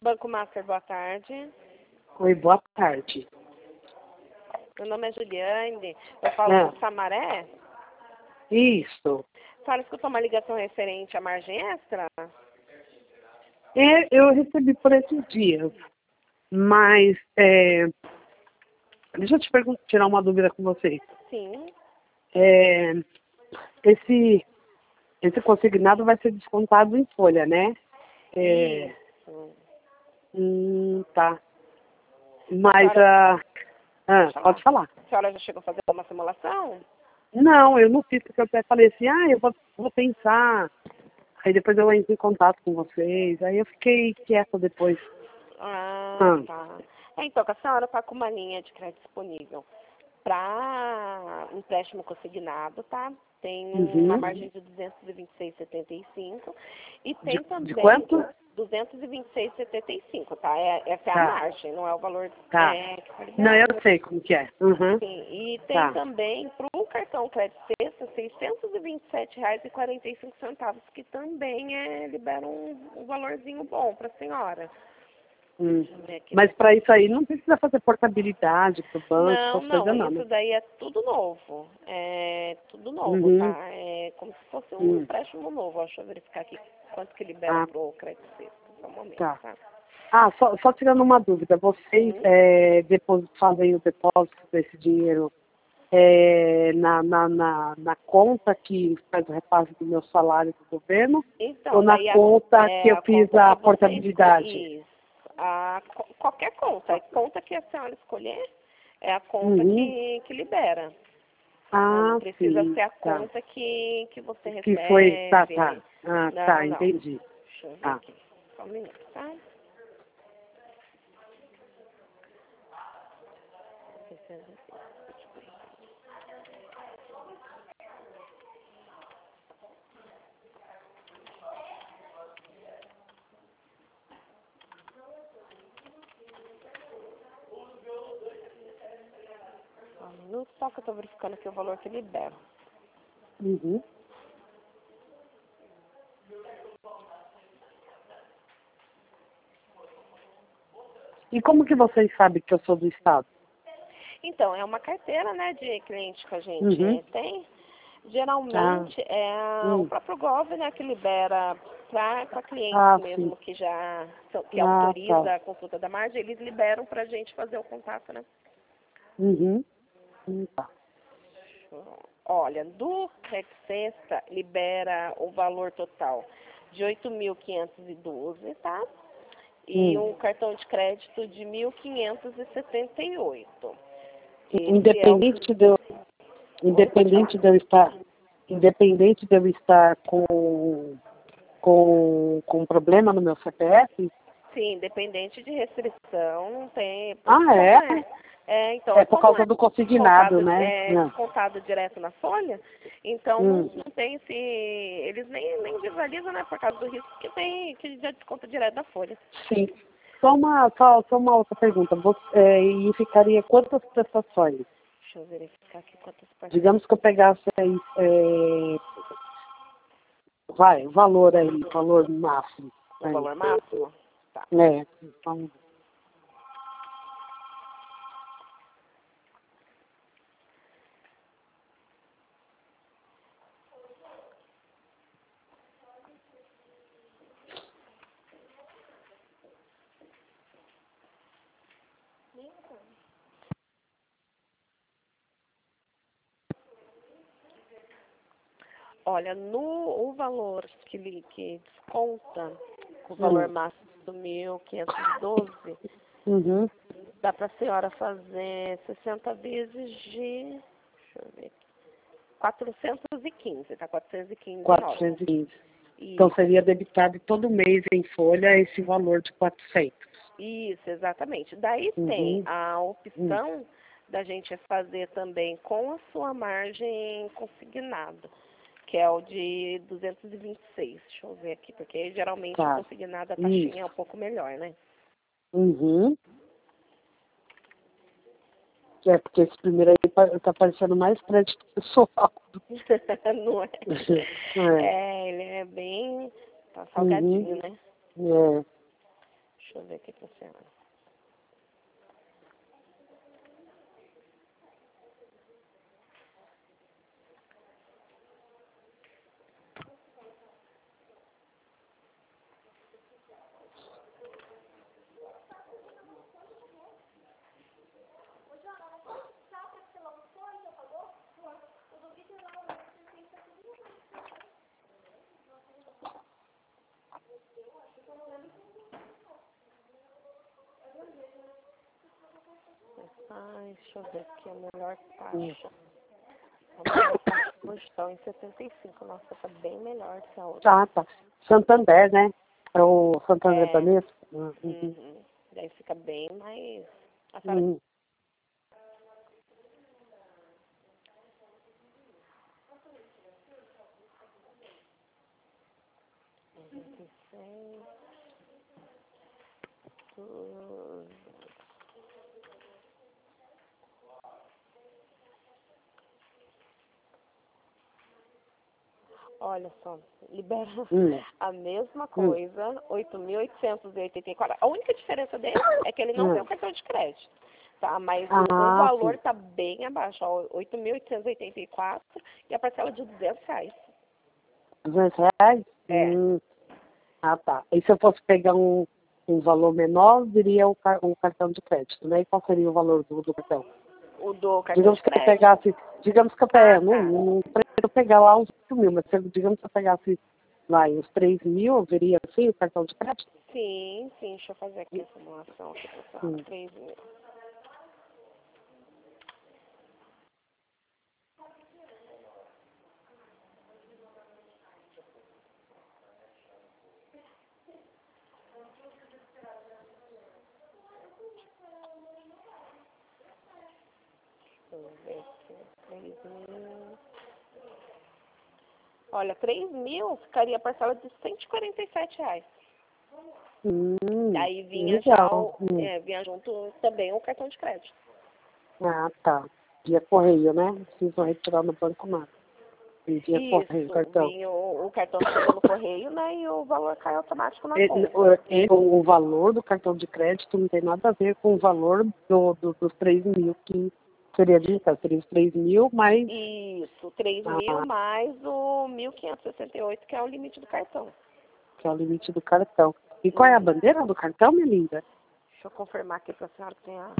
Banco Master, boa tarde. Oi, boa tarde. Meu nome é Juliane, eu falo do Samaré. Isso. A senhora escutou uma ligação referente à margem extra? Eu recebi por esses dias, mas deixa eu te tirar uma dúvida com você. Sim. Esse consignado vai ser descontado em folha, né? Isso. Tá. Mas pode falar. A senhora já chegou a fazer uma simulação? Não, eu não fiz, porque eu até falei assim, eu vou pensar. Aí depois eu entro em contato com vocês. Aí eu fiquei quieta depois. Tá. Então, a senhora está com uma linha de crédito disponível para empréstimo consignado, tá? Tem uma margem de 226,75 e tem também... De quanto? 226,75, tá? Essa é a margem, não é o valor que foi liberado. Não, eu sei como que é. Sim, e tem também para o cartão crédito sexta R$ 627,45, que também libera um valorzinho bom para a senhora. Mas para isso aí não precisa fazer portabilidade para o banco, não, isso daí é tudo novo. É tudo novo, tá? É como se fosse um empréstimo novo. Deixa eu verificar aqui quanto que libera para o crédito sexta. Só um momento, tá? Só tirando uma dúvida, vocês fazem o depósito desse dinheiro na conta que faz o repasse do meu salário do governo, então, ou na conta que eu fiz a portabilidade? Isso. Qualquer conta. A conta que a senhora escolher é a conta que libera. Não precisa ser a conta que você recebe. Que foi, entendi. Deixa eu ver aqui. Só um minuto, tá? Só um minuto, só que eu tô verificando aqui o valor que libera. E como que vocês sabem que eu sou do Estado? Então, é uma carteira, né, de cliente que a gente tem. Geralmente é o próprio Gov, né, que libera para clientes mesmo que já que autoriza a consulta da margem, eles liberam para a gente fazer o contato, né? Olha, do crédito sexta libera o valor total de 8.512, tá? E um cartão de crédito de 1.578. Independente de eu estar com problema no meu CPF? Sim, independente de restrição, não tem. Então, é por causa do consignado, né? É descontado direto na folha, então não tem esse. Eles nem visualizam, né? Por causa do risco que já desconta direto da folha. Sim. Só uma outra pergunta. E ficaria quantas prestações? Deixa eu verificar aqui quantas parcelas. Digamos que eu pegasse aí, o valor máximo. O valor máximo? Tá. Então, Olha, o valor que desconta, o valor máximo do 1.512, dá para a senhora fazer 60 vezes de, deixa eu ver aqui, 415, tá? 415. 415. Então seria debitado todo mês em folha esse valor de 400. Isso, exatamente. Daí tem a opção da gente fazer também com a sua margem consignada, que é o de 226. Deixa eu ver aqui, porque geralmente a consignada, a taxinha é um pouco melhor, né? Porque esse primeiro aí tá parecendo mais crédito pessoal. Não é? Ele é bem... Tá salgadinho, né? Deixa eu ver aqui pra senhora. Ai, deixa eu ver aqui a melhor taxa. A melhor taxa hoje está em 75. Nossa, tá bem melhor que a outra. Tá. Santander, né? É o Santander Banespa. Daí fica bem mais... Olha só, libera a mesma coisa, 8.884. A única diferença dele é que ele não tem o cartão de crédito, tá? Mas o valor tá bem abaixo, ó, 8.884 e a parcela de R$200. R$200? É. Ah, tá. E se eu fosse pegar um valor menor, viria o cartão de crédito, né? E qual seria o valor do cartão? O do cartão de crédito? Digamos que eu pegasse, não preciso pegar lá os 8.000, mas digamos que eu pegasse lá uns 3.000, eu veria assim o cartão de crédito? Sim, deixa eu fazer aqui a simulação aqui, pessoal. 3.000. Deixa eu ver aqui, 3.000. Olha, 3.000 ficaria a parcela de R$147. Aí vinha vinha junto também o cartão de crédito. Ah, tá. Via correio, né? Não preciso retirar no banco nada. Via correio, cartão. Vinha o cartão chega no correio, né? E o valor cai automático na conta. O valor do cartão de crédito não tem nada a ver com o valor dos 3.000 que seria seria os 3.000 mais... Isso, 3.000 mais o 1.568, que é o limite do cartão. Que é o limite do cartão. E qual é a bandeira do cartão, minha linda? Deixa eu confirmar aqui para a senhora que tem a...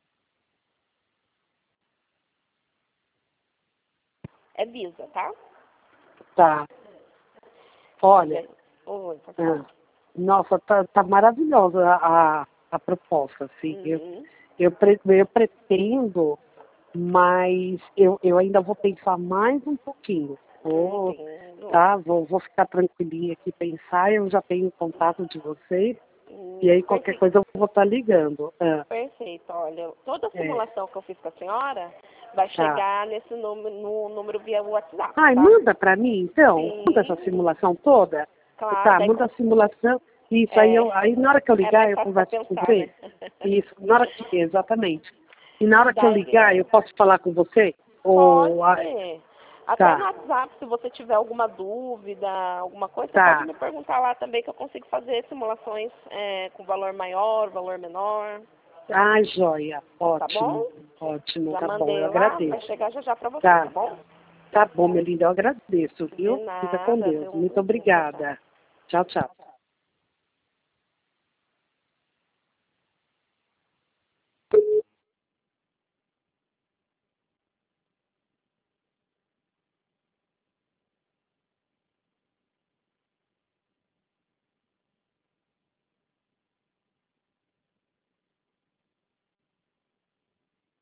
É Visa, tá? Tá. Olha, Oi, nossa, tá maravilhosa a proposta, assim. Eu pretendo, mas eu ainda vou pensar mais um pouquinho. Vou ficar tranquilinha aqui, pensar, eu já tenho contato de vocês, e aí qualquer coisa eu vou estar ligando. Perfeito, olha, toda a simulação que eu fiz com a senhora vai chegar nesse número, no número via WhatsApp, tá? Manda pra mim, então, manda essa simulação toda. Claro, Tá, manda a simulação. Isso, aí na hora que eu ligar, eu converso com você. Né? Isso, exatamente. E na hora que eu ligar, eu posso falar com você? Pode. Até no WhatsApp, se você tiver alguma dúvida, alguma coisa, você pode me perguntar lá também, que eu consigo fazer simulações com valor maior, valor menor. Ah, joia. Ótimo. Tá bom? Ótimo, já tá mandei bom, eu lá, agradeço. vai chegar já pra você, tá bom? Tá bom, minha linda, eu agradeço, viu? De nada, Fica com Deus. Muito obrigada. Tchau, tchau.